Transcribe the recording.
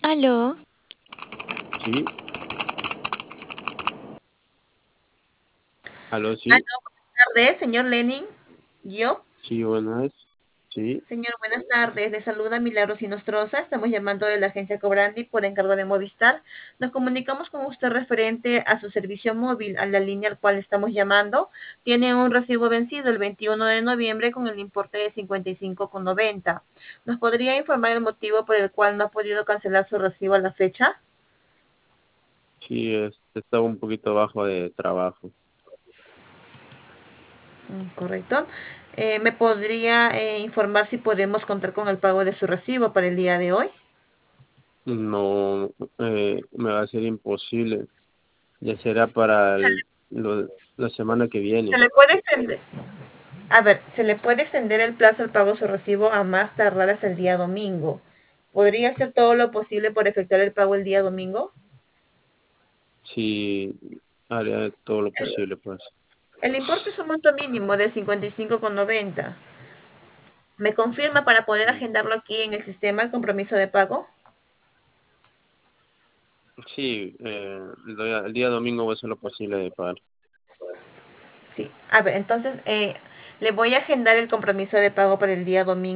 Aló, Sí, aló, Aló, sí, buenas tardes, señor Lenin. Yo, sí, buenas, sí, señor, buenas tardes. Le saluda Milagros Inostroza. Estamos llamando de la agencia Cobrandi por encargo de Movistar. Nos comunicamos con usted referente a su servicio móvil, a la línea al cual estamos llamando. Tiene un recibo vencido el 21 de noviembre con el importe de 55,90. ¿Nos podría informar el motivo por el cual no ha podido cancelar su recibo a la fecha? sí, estaba un poquito bajo de trabajo. Correcto. ¿Me podría informar si podemos contar con el pago de su recibo para el día de hoy? No, me va a ser imposible. Ya será para la semana que Se viene. le puede extender, a ver, se le puede extender el plazo al pago de su recibo a más tardar hasta el día domingo. ¿Podría hacer todo lo posible por efectuar el pago el día domingo? Sí, haré todo lo El, posible, pues. el importe es un monto mínimo de 55,90. ¿Me confirma para poder agendarlo aquí en el sistema el compromiso de pago? Sí, el día domingo voy a hacer lo posible de pagar. Sí. A ver, entonces le voy a agendar el compromiso de pago para el día domingo.